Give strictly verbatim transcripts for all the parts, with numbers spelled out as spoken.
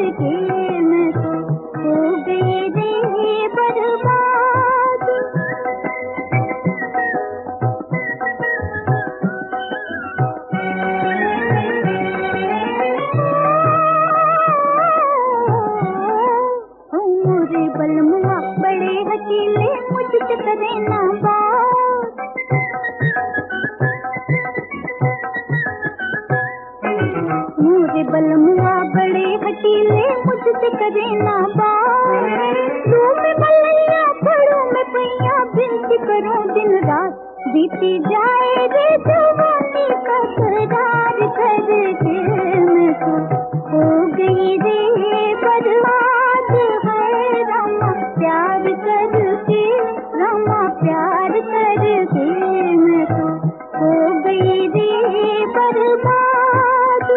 करके मैं तो हो गई रे बर्बाद। मोरे बलमुआ बड़े हकीले मुझसे करे ना बात। मोरे बलमुआ बड़े हकीले मुझसे करे ना बात। तू में मलैया पढ़ू में पैया बिनती करूं दिन रात। बीती जाए रे जवानी का करार करके मैं तो हो गई रे बर्बाद। है रामा प्यार करके, रामा प्यार करके मैं तो हो गई रे बर्बाद।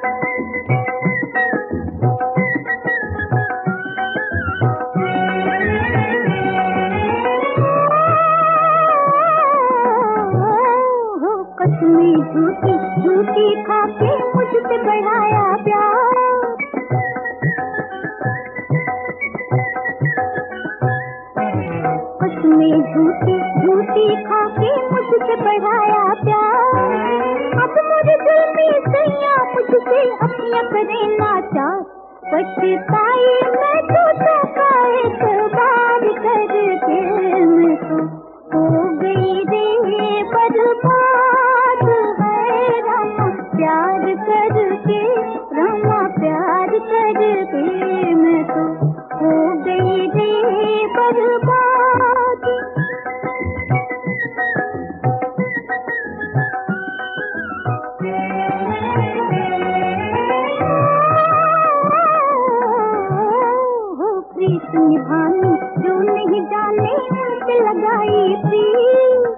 कसमें झूठी झूठी खाके मुझसे बढ़ाया प्यार। कसमें झूठी झूठी खाके मुझसे बढ़ाया प्यार। अब मुझे दिल में सैया मुझसे अपना करे नाचार। पछताई मैं तो धोखा एक बार करके मैं तो हो गई रे बर्बाद। है रामा प्यार करके, रामा प्यार करके मैं तो हो गई रे बर्बाद। हो प्रीत निभानी जो नहीं जाने उनसे लगाई प्रीत।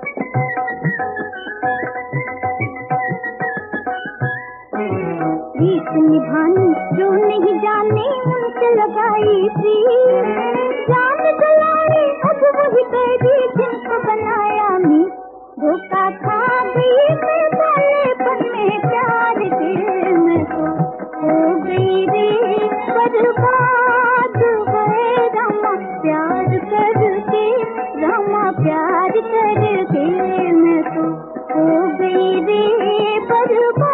प्रीत निभानी जो नहीं जाने उनसे लगाई प्रीत। जान जलाए अब वही कैदी जिनको बनाया मी। धोखा खा गई मैं बालेपन में प्यार के मैं तो हो गई रे बर्बाद। है रामा प्यार करके, रामा प्यार करके मैं तो हो गई रे बर्बाद।